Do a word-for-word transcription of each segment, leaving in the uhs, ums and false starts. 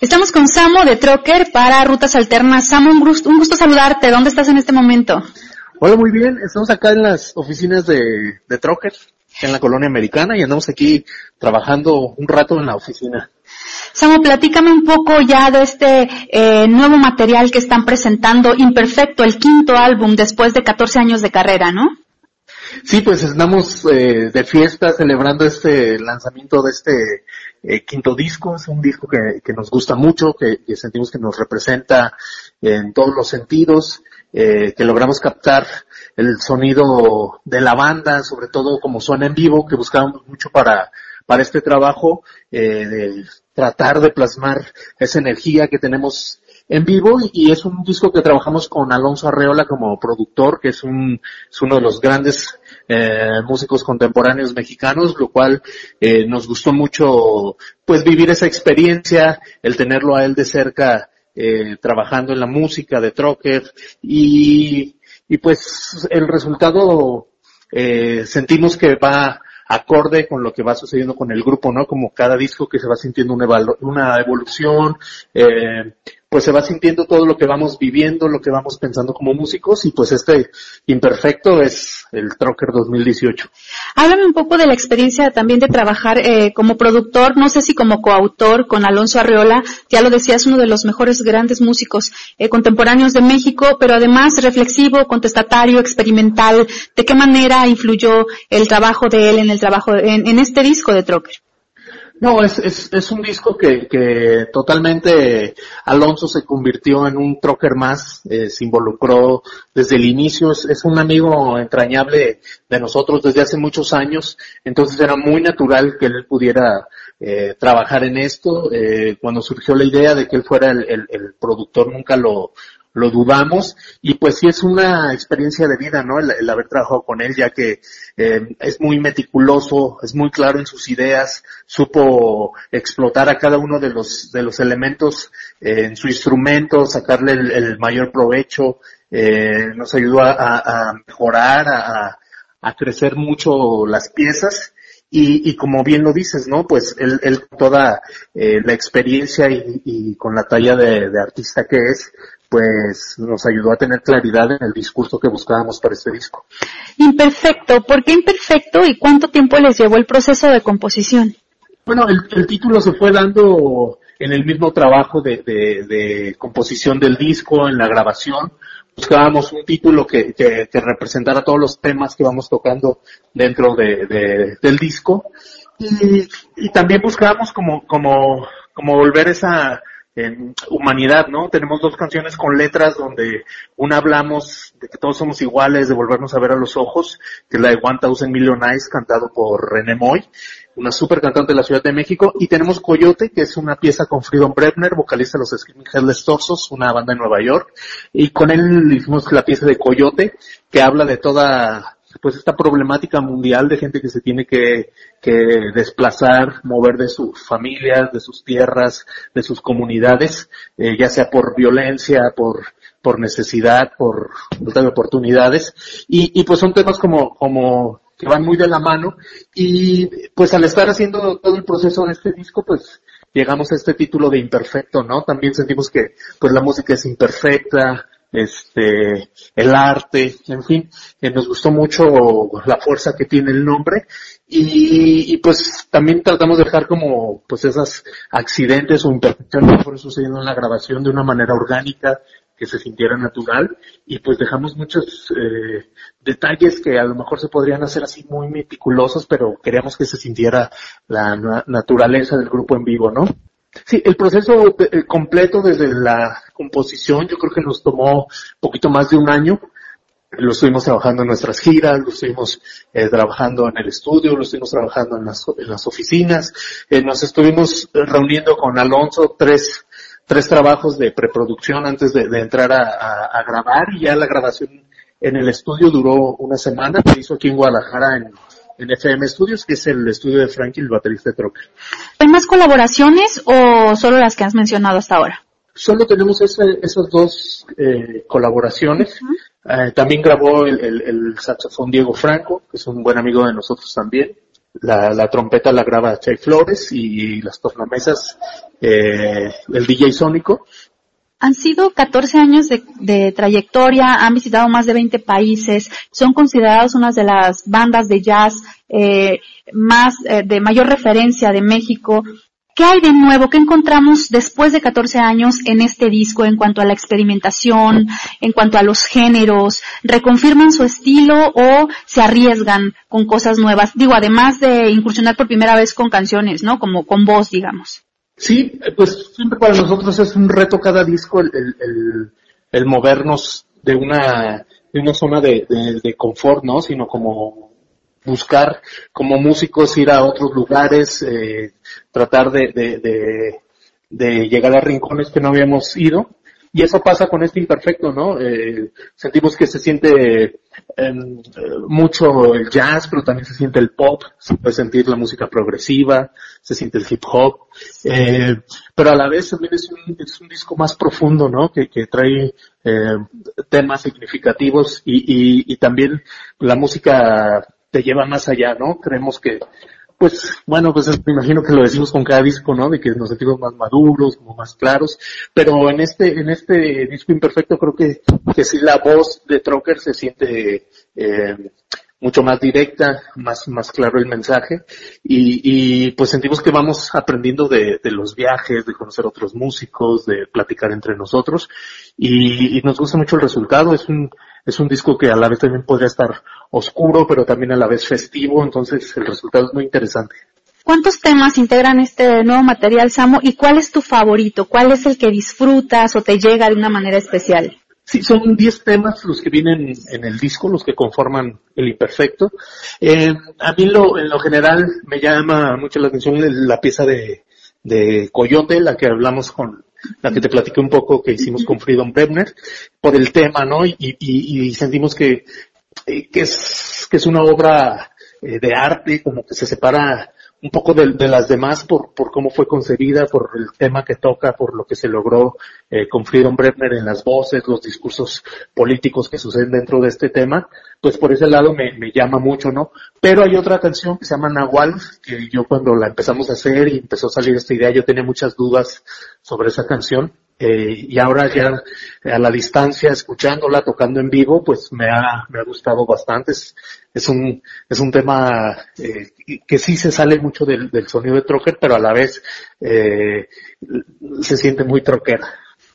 Estamos con Samo de Trocker para Rutas Alternas. Samo, un gusto, un gusto saludarte. ¿Dónde estás en este momento? Hola, muy bien. Estamos acá en las oficinas de, de Trocker, en la colonia americana, y andamos aquí trabajando un rato en la oficina. Samo, platícame un poco ya de este eh, nuevo material que están presentando, Imperfecto, el quinto álbum después de catorce años de carrera, ¿no? Sí, pues estamos eh, de fiesta celebrando este lanzamiento de este eh, quinto disco. Es un disco que, que nos gusta mucho, que, que sentimos que nos representa en todos los sentidos, eh, que logramos captar el sonido de la banda, sobre todo como suena en vivo, que buscábamos mucho para para este trabajo, eh, de tratar de plasmar esa energía que tenemos en vivo, y es un disco que trabajamos con Alonso Arreola como productor, que es un es uno de los grandes eh, músicos contemporáneos mexicanos, lo cual eh, nos gustó mucho pues vivir esa experiencia, el tenerlo a él de cerca eh, trabajando en la música de Trocker, y y pues el resultado eh, sentimos que va acorde con lo que va sucediendo con el grupo, ¿no? Como cada disco que se va sintiendo una, evolu- una evolución, eh, pues se va sintiendo todo lo que vamos viviendo, lo que vamos pensando como músicos, y pues este Imperfecto es el Trocker dos mil dieciocho. Háblame un poco de la experiencia también de trabajar eh, como productor, no sé si como coautor con Alonso Arreola, ya lo decías, uno de los mejores grandes músicos eh, contemporáneos de México, pero además reflexivo, contestatario, experimental. ¿De qué manera influyó el trabajo de él en el trabajo, en, en este disco de Trocker? No, es, es, es un disco que, que totalmente Alonso se convirtió en un trocker más, eh, se involucró desde el inicio, es, es un amigo entrañable de nosotros desde hace muchos años, entonces era muy natural que él pudiera eh, trabajar en esto. Eh, cuando surgió la idea de que él fuera el, el, el productor, nunca lo lo dudamos, y pues sí es una experiencia de vida, ¿no? El, el haber trabajado con él, ya que eh, es muy meticuloso, es muy claro en sus ideas, supo explotar a cada uno de los de los elementos eh, en su instrumento, sacarle el, el mayor provecho, eh, nos ayudó a, a, a mejorar, a, a crecer mucho las piezas. Y, y como bien lo dices, ¿no? Pues él, él toda eh, la experiencia y, y con la talla de, de artista que es, pues nos ayudó a tener claridad en el discurso que buscábamos para este disco. Imperfecto, ¿por qué Imperfecto y cuánto tiempo les llevó el proceso de composición? Bueno, el, el título se fue dando en el mismo trabajo de, de, de composición del disco, en la grabación. Buscábamos un título que, que, que representara todos los temas que vamos tocando dentro de, de, del disco, y, y también buscábamos como, como, como volver esa en humanidad, ¿no? Tenemos dos canciones con letras donde una hablamos de que todos somos iguales, de volvernos a ver a los ojos, que es la de One Thousand Million Eyes, cantado por René Moy, una super cantante de la Ciudad de México, y tenemos Coyote, que es una pieza con Freedom Brebner, vocalista de los Screaming Headless Torsos, una banda de Nueva York, y con él hicimos la pieza de Coyote, que habla de toda pues esta problemática mundial de gente que se tiene que, que desplazar, mover de sus familias, de sus tierras, de sus comunidades, eh, ya sea por violencia, por por necesidad, por falta de oportunidades, y, y pues son temas como como que van muy de la mano, y pues al estar haciendo todo el proceso de este disco, pues llegamos a este título de Imperfecto, ¿no? También sentimos que pues la música es imperfecta, este, el arte, en fin, eh, nos gustó mucho la fuerza que tiene el nombre, y, y pues también tratamos de dejar como pues esos accidentes o imperfecciones que fueron sucediendo en la grabación de una manera orgánica, que se sintiera natural, y pues dejamos muchos eh, detalles que a lo mejor se podrían hacer así muy meticulosos, pero queríamos que se sintiera la na- naturaleza del grupo en vivo, ¿no? Sí, el proceso eh, completo desde la composición yo creo que nos tomó un poquito más de un año. Lo estuvimos trabajando en nuestras giras, lo estuvimos eh, trabajando en el estudio, lo estuvimos trabajando en las, en las oficinas, eh, nos estuvimos reuniendo con Alonso tres tres trabajos de preproducción antes de, de entrar a, a, a grabar, y ya la grabación en el estudio duró una semana. Se hizo aquí en Guadalajara en, en F M Studios, que es el estudio de Frankie, el baterista de Trocker. ¿Hay más colaboraciones o solo las que has mencionado hasta ahora? Solo tenemos ese, esas dos eh, colaboraciones. Uh-huh. Eh, también grabó el, el, el saxofón Diego Franco, que es un buen amigo de nosotros también. la, la trompeta la graba Chay Flores y las tornamesas eh, el D J Sónico. Han sido catorce años de, de trayectoria, han visitado más de veinte países, son considerados una de las bandas de jazz eh, más eh, de mayor referencia de México. ¿Qué hay de nuevo? ¿Qué encontramos después de catorce años en este disco en cuanto a la experimentación, en cuanto a los géneros? ¿Reconfirman su estilo o se arriesgan con cosas nuevas? Digo, además de incursionar por primera vez con canciones, ¿no? Como con voz, digamos. Sí, pues siempre para nosotros es un reto cada disco el, el, el, el movernos de una, de una zona de, de, de confort, ¿no? Sino como buscar como músicos ir a otros lugares, eh, tratar de, de, de, de llegar a rincones que no habíamos ido. Y eso pasa con este Imperfecto, ¿no? Eh, sentimos que se siente eh, mucho el jazz, pero también se siente el pop, se puede sentir la música progresiva, se siente el hip hop, eh, pero a la vez también es un, es un disco más profundo, ¿no? Que, que trae eh, temas significativos y, y, y también la música te lleva más allá, ¿no? Creemos que Pues, bueno, pues me imagino que lo decimos con cada disco, ¿no? De que nos sentimos más maduros, como más claros, pero en este, en este disco Imperfecto creo que, que sí la voz de Trocker se siente, eh, mucho más directa, más, más claro el mensaje, y, y pues sentimos que vamos aprendiendo de, de los viajes, de conocer otros músicos, de platicar entre nosotros, y, y nos gusta mucho el resultado. Es un, es un disco que a la vez también podría estar oscuro, pero también a la vez festivo, entonces el resultado es muy interesante. ¿Cuántos temas integran este nuevo material, Samo, y cuál es tu favorito? ¿Cuál es el que disfrutas o te llega de una manera especial? Sí, son diez temas los que vienen en el disco, los que conforman el Imperfecto. Eh, a mí lo, en lo general me llama mucho la atención la pieza de, de Coyote, la que hablamos con, la que te platiqué un poco que hicimos con Freedom Brebner, por el tema, ¿no? Y, y, y sentimos que, que es, que es una obra de arte, como que se separa un poco de, de las demás por, por cómo fue concebida, por el tema que toca, por lo que se logró eh, con Freedom Brebner en las voces, los discursos políticos que suceden dentro de este tema, pues por ese lado me, me llama mucho, ¿no? Pero hay otra canción que se llama Nahual, que yo cuando la empezamos a hacer y empezó a salir esta idea, yo tenía muchas dudas sobre esa canción. Eh, y ahora ya a la distancia, escuchándola, tocando en vivo, pues me ha, me ha gustado bastante. Es, es un, es un tema, eh, que sí se sale mucho del, del sonido de Trocker, pero a la vez, eh, se siente muy troquera.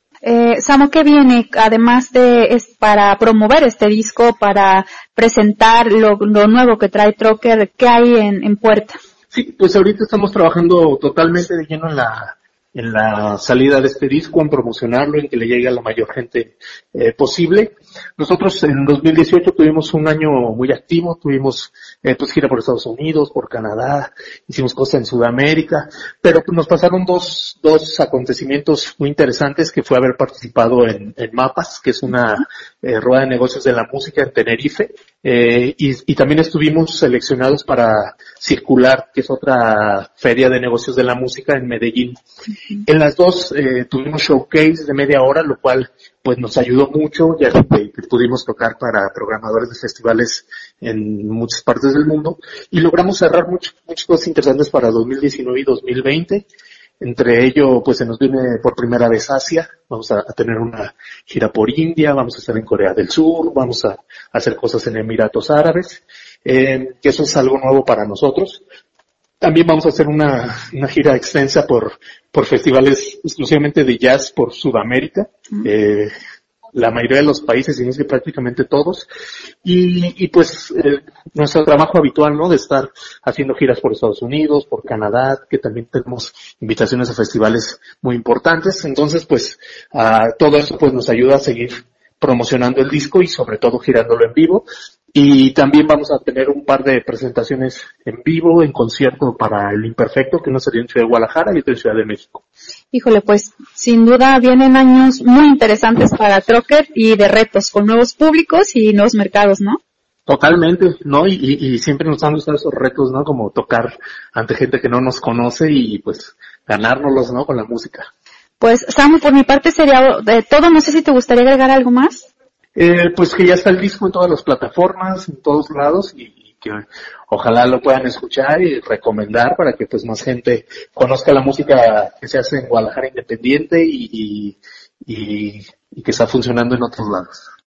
Eh, Samo, ¿qué viene? Además de, es para promover este disco, para presentar lo, lo nuevo que trae Trocker, ¿qué hay en, en puerta? Sí, pues ahorita estamos trabajando totalmente de lleno en la, en la salida de este disco, en promocionarlo, en que le llegue a la mayor gente eh, posible. Nosotros en dos mil dieciocho tuvimos un año muy activo, tuvimos eh, pues gira por Estados Unidos, por Canadá, hicimos cosas en Sudamérica, pero pues, nos pasaron dos dos acontecimientos muy interesantes, que fue haber participado en, en Mapas, que es una eh, rueda de negocios de la música en Tenerife, eh, y, y también estuvimos seleccionados para Circular, que es otra feria de negocios de la música en Medellín. En las dos eh, tuvimos showcase de media hora, lo cual pues nos ayudó mucho, ya que, que pudimos tocar para programadores de festivales en muchas partes del mundo, y logramos cerrar muchas muchas cosas interesantes para dos mil diecinueve y dos mil veinte. Entre ello, pues se nos viene por primera vez Asia, vamos a, a tener una gira por India, vamos a estar en Corea del Sur, vamos a, a hacer cosas en Emiratos Árabes, eh, que eso es algo nuevo para nosotros. También vamos a hacer una, una gira extensa por, por festivales exclusivamente de jazz por Sudamérica, eh, la mayoría de los países, si no es que prácticamente todos, y, y pues eh, nuestro trabajo habitual, ¿no? De estar haciendo giras por Estados Unidos, por Canadá, que también tenemos invitaciones a festivales muy importantes. Entonces, pues, uh, todo eso pues nos ayuda a seguir promocionando el disco y sobre todo girándolo en vivo. Y también vamos a tener un par de presentaciones en vivo, en concierto para el Imperfecto, que uno sería en Ciudad de Guadalajara y otro en Ciudad de México. Híjole, pues sin duda vienen años muy interesantes para Trocker y de retos con nuevos públicos y nuevos mercados, ¿no? Totalmente, ¿no? Y, y, y siempre nos han gustado esos retos, ¿no? Como tocar ante gente que no nos conoce y pues ganárnoslos, ¿no? Con la música. Pues, Samu, por mi parte sería de todo. No sé si te gustaría agregar algo más. Eh, pues que ya está el disco en todas las plataformas, en todos lados, y que ojalá lo puedan escuchar y recomendar para que pues más gente conozca la música que se hace en Guadalajara independiente y, y, y, y que está funcionando en otros lados.